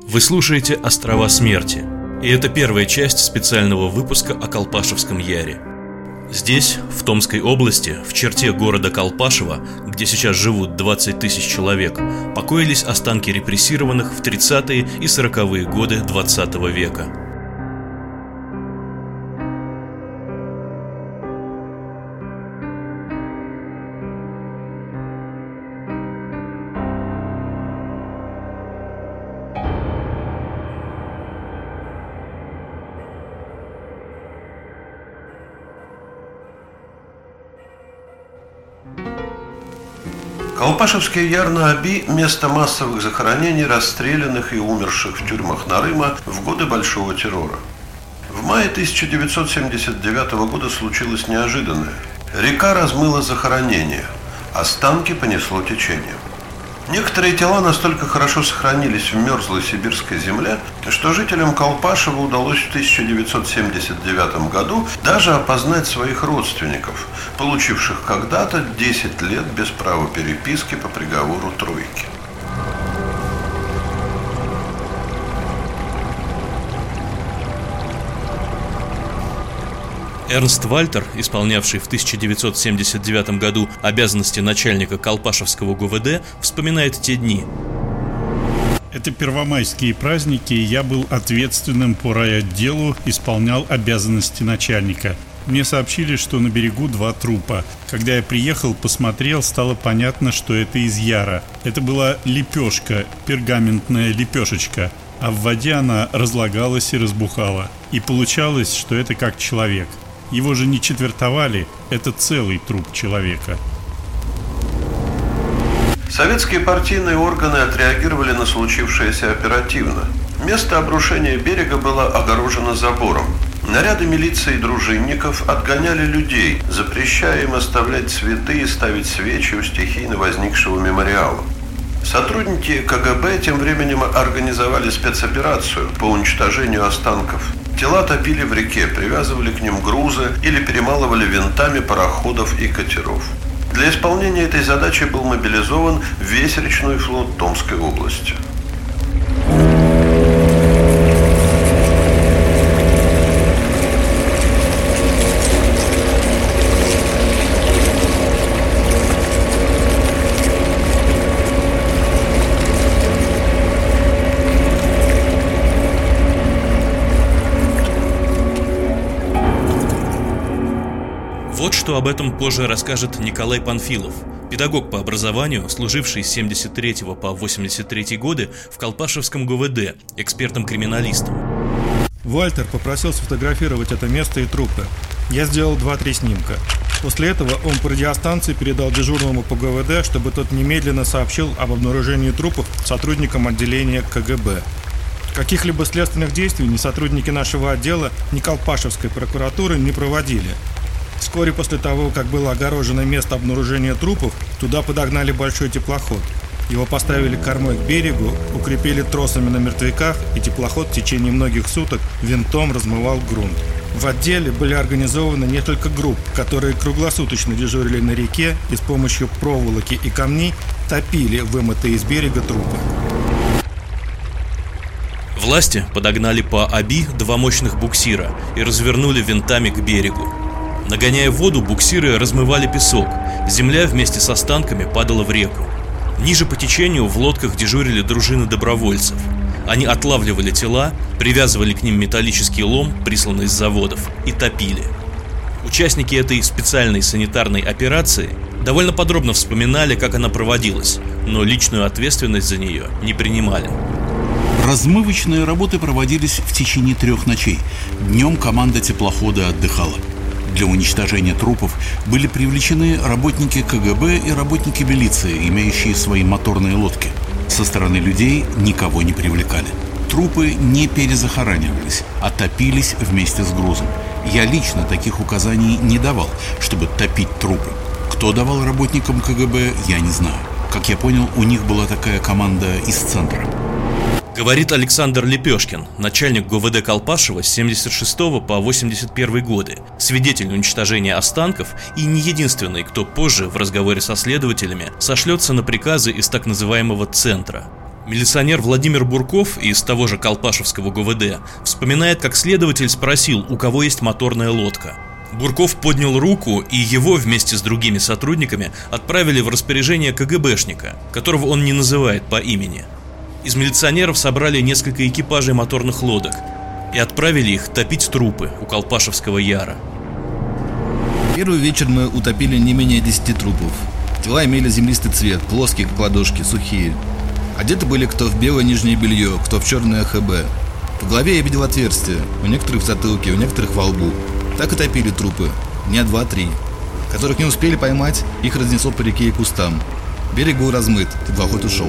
Вы слушаете «Острова смерти», и это первая часть специального выпуска о Колпашевском Яре. Здесь, в Томской области, в черте города Колпашево, где сейчас живут 20 тысяч человек, покоились останки репрессированных в 30-е и 40-е годы 20 века. Колпашевский яр на Оби – место массовых захоронений расстрелянных и умерших в тюрьмах Нарыма в годы Большого террора. В мае 1979 года случилось неожиданное. Река размыла захоронения, останки понесло течением. Некоторые тела настолько хорошо сохранились в мерзлой сибирской земле, что жителям Колпашева удалось в 1979 году даже опознать своих родственников, получивших когда-то 10 лет без права переписки по приговору тройки. Эрнст Вальтер, исполнявший в 1979 году обязанности начальника Колпашевского ГУВД, вспоминает те дни. Это первомайские праздники, и я был ответственным по райотделу, исполнял обязанности начальника. Мне сообщили, что на берегу 2 трупа. Когда я приехал, посмотрел, стало понятно, что это из яра. Это была лепешка, пергаментная лепешечка, а в воде она разлагалась и разбухала. И получалось, что это как человек. Его же не четвертовали, это целый труп человека. Советские партийные органы отреагировали на случившееся оперативно. Место обрушения берега было огорожено забором. Наряды милиции и дружинников отгоняли людей, запрещая им оставлять цветы и ставить свечи у стихийно возникшего мемориала. Сотрудники КГБ тем временем организовали спецоперацию по уничтожению останков. Тела топили в реке, привязывали к ним грузы или перемалывали винтами пароходов и катеров. Для исполнения этой задачи был мобилизован весь речной флот Томской области. Вот что об этом позже расскажет Николай Панфилов, педагог по образованию, служивший с 73 по 83 годы в Колпашевском ГУВД, экспертом-криминалистом. Вальтер попросил сфотографировать это место и трупы. Я сделал 2-3 снимка. После этого он по радиостанции передал дежурному по ГУВД, чтобы тот немедленно сообщил об обнаружении трупов сотрудникам отделения КГБ. Каких-либо следственных действий ни сотрудники нашего отдела, ни Колпашевской прокуратуры не проводили. Вскоре после того, как было огорожено место обнаружения трупов, туда подогнали большой теплоход. Его поставили кормой к берегу, укрепили тросами на мертвяках, и теплоход в течение многих суток винтом размывал грунт. В отделе были организованы несколько групп, которые круглосуточно дежурили на реке и с помощью проволоки и камней топили вымытые из берега трупы. Власти подогнали по Оби 2 мощных буксира и развернули винтами к берегу. Нагоняя воду, буксиры размывали песок, земля вместе с останками падала в реку. Ниже по течению в лодках дежурили дружины добровольцев. Они отлавливали тела, привязывали к ним металлический лом, присланный с заводов, и топили. Участники этой специальной санитарной операции довольно подробно вспоминали, как она проводилась, но личную ответственность за нее не принимали. Размывочные работы проводились в течение 3 ночей. Днем команда теплохода отдыхала. Для уничтожения трупов были привлечены работники КГБ и работники милиции, имеющие свои моторные лодки. Со стороны людей никого не привлекали. Трупы не перезахоранивались, а топились вместе с грузом. Я лично таких указаний не давал, чтобы топить трупы. Кто давал работникам КГБ, я не знаю. Как я понял, у них была такая команда из центра. Говорит Александр Лепешкин, начальник ГУВД Колпашева с 76 по 81 годы, свидетель уничтожения останков и не единственный, кто позже в разговоре со следователями сошлется на приказы из так называемого центра. Милиционер Владимир Бурков из того же Колпашевского ГУВД вспоминает, как следователь спросил, у кого есть моторная лодка. Бурков поднял руку, и его вместе с другими сотрудниками отправили в распоряжение КГБшника, которого он не называет по имени. Из милиционеров собрали несколько экипажей моторных лодок и отправили их топить трупы у Колпашевского Яра. Первый вечер мы утопили не менее 10 трупов. Тела имели землистый цвет, плоские, как ладошки, сухие. Одеты были кто в белое нижнее белье, кто в черное ХБ. По голове я видел отверстия, у некоторых в затылке, у некоторых во лбу. Так и топили трупы, дня 2-3. Которых не успели поймать, их разнесло по реке и кустам. Берег был размыт, теплоход ушел.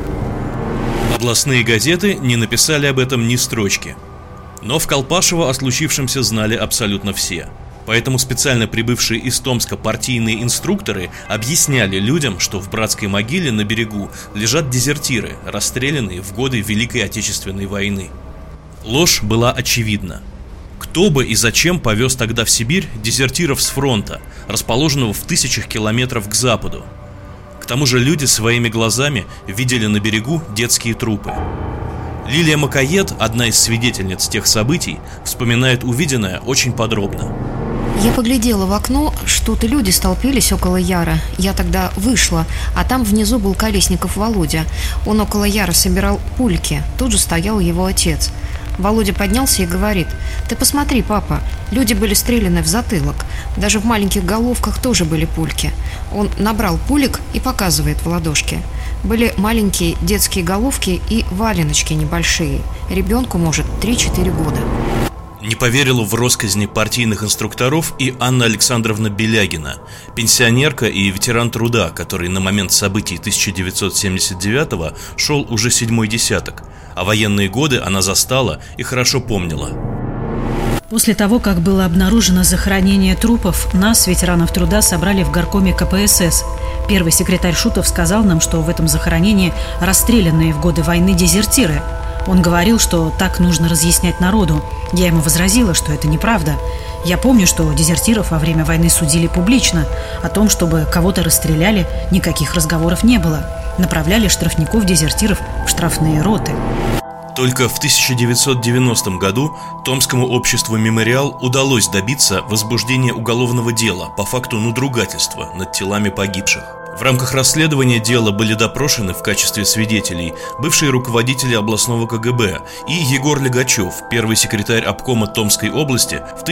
Областные газеты не написали об этом ни строчки. Но в Колпашево о случившемся знали абсолютно все. Поэтому специально прибывшие из Томска партийные инструкторы объясняли людям, что в братской могиле на берегу лежат дезертиры, расстрелянные в годы Великой Отечественной войны. Ложь была очевидна. Кто бы и зачем повез тогда в Сибирь дезертиров с фронта, расположенного в тысячах километров к западу? К тому же люди своими глазами видели на берегу детские трупы. Лилия Макоед, одна из свидетельниц тех событий, вспоминает увиденное очень подробно. Я поглядела в окно, что-то люди столпились около Яра. Я тогда вышла, а там внизу был Колесников Володя. Он около Яра собирал пульки, тут же стоял его отец. Володя поднялся и говорит: «Ты посмотри, папа, люди были стреляны в затылок. Даже в маленьких головках тоже были пульки». Он набрал пулек и показывает в ладошке. Были маленькие детские головки и валеночки небольшие. Ребенку, может, 3-4 года. Не поверила в россказни партийных инструкторов и Анна Александровна Белягина, пенсионерка и ветеран труда, который на момент событий 1979-го шел уже 7-й десяток, а военные годы она застала и хорошо помнила. После того, как было обнаружено захоронение трупов, нас, ветеранов труда, собрали в горкоме КПСС. Первый секретарь Шутов сказал нам, что в этом захоронении расстрелянные в годы войны дезертиры. Он говорил, что так нужно разъяснять народу. Я ему возразила, что это неправда. Я помню, что дезертиров во время войны судили публично. О том, чтобы кого-то расстреляли, никаких разговоров не было. Направляли штрафников-дезертиров в штрафные роты. Только в 1990 году Томскому обществу «Мемориал» удалось добиться возбуждения уголовного дела по факту надругательства над телами погибших. В рамках расследования дела были допрошены в качестве свидетелей бывшие руководители областного КГБ и Егор Легачев, первый секретарь обкома Томской области в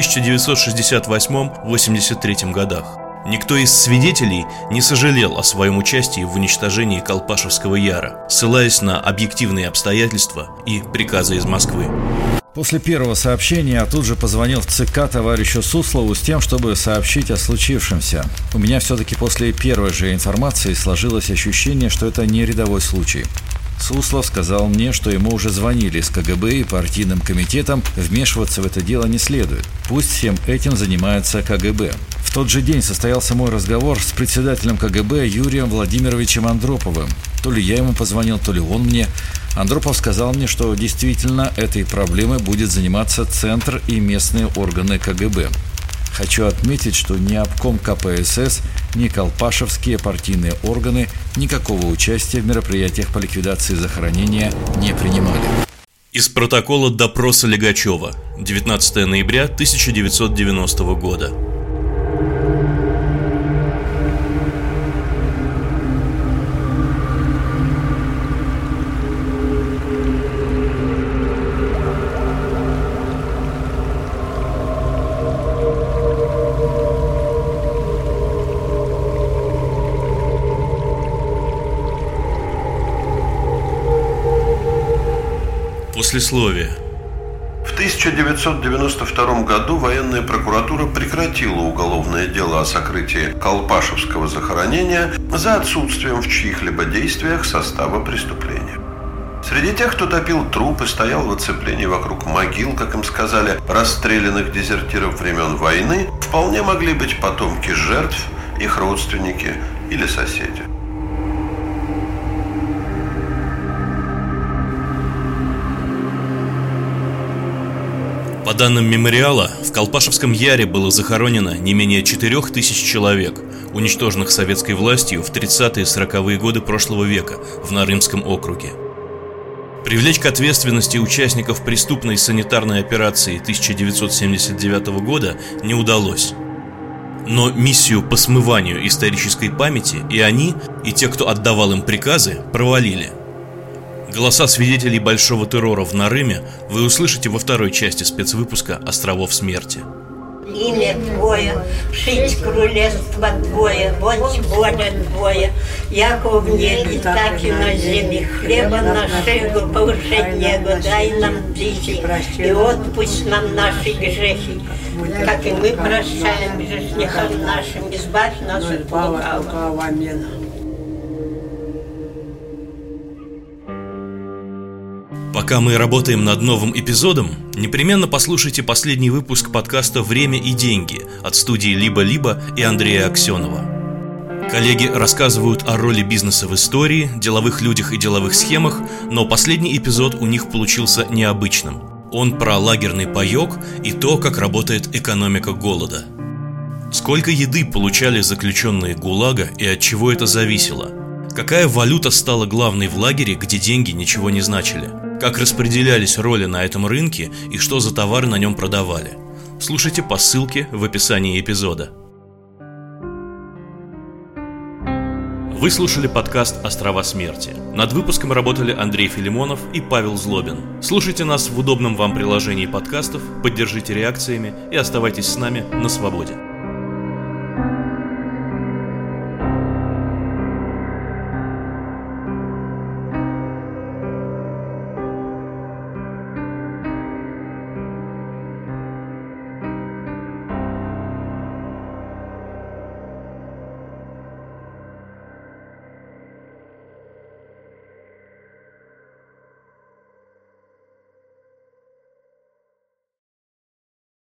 1968-83 годах. Никто из свидетелей не сожалел о своем участии в уничтожении Колпашевского Яра, ссылаясь на объективные обстоятельства и приказы из Москвы. После первого сообщения я тут же позвонил в ЦК товарищу Суслову с тем, чтобы сообщить о случившемся. У меня все-таки после первой же информации сложилось ощущение, что это не рядовой случай. Суслов сказал мне, что ему уже звонили из КГБ и партийным комитетом, вмешиваться в это дело не следует. Пусть всем этим занимается КГБ. В тот же день состоялся мой разговор с председателем КГБ Юрием Владимировичем Андроповым. То ли я ему позвонил, то ли он мне. Андропов сказал мне, что действительно этой проблемой будет заниматься Центр и местные органы КГБ. Хочу отметить, что ни обком КПСС, ни колпашевские партийные органы никакого участия в мероприятиях по ликвидации захоронения не принимали. Из протокола допроса Легачева, 19 ноября 1990 года. Послесловие. В 1992 году военная прокуратура прекратила уголовное дело о сокрытии Колпашевского захоронения за отсутствием в чьих-либо действиях состава преступления. Среди тех, кто топил трупы, стоял в оцеплении вокруг могил, как им сказали, расстрелянных дезертиров времен войны, вполне могли быть потомки жертв, их родственники или соседи. По данным мемориала, в Колпашевском Яре было захоронено не менее 4000 человек, уничтоженных советской властью в 30-е и 40-е годы прошлого века в Нарымском округе. Привлечь к ответственности участников преступной санитарной операции 1979 года не удалось. Но миссию по смыванию исторической памяти и они, и те, кто отдавал им приказы, провалили. Голоса свидетелей большого террора в Нарыме вы услышите во второй части спецвыпуска «Островов смерти». Имя Твое, шить королевство Твое, будь воля Твоя, яко в небе, так и на земле. Хлеба нашего повышеднего дай нам дичи, и отпусть нам наши грехи, как и мы прощаем грешникам нашим, избавь нас от лукавого. Аминь. Пока мы работаем над новым эпизодом, непременно послушайте последний выпуск подкаста «Время и деньги» от студии «Либо-либо» и Андрея Аксенова. Коллеги рассказывают о роли бизнеса в истории, деловых людях и деловых схемах, но последний эпизод у них получился необычным. Он про лагерный паёк и то, как работает экономика голода. Сколько еды получали заключенные ГУЛАГа и от чего это зависело? Какая валюта стала главной в лагере, где деньги ничего не значили? Как распределялись роли на этом рынке и что за товары на нем продавали? Слушайте по ссылке в описании эпизода. Вы слушали подкаст «Острова смерти». Над выпуском работали Андрей Филимонов и Павел Злобин. Слушайте нас в удобном вам приложении подкастов, поддержите реакциями и оставайтесь с нами на свободе.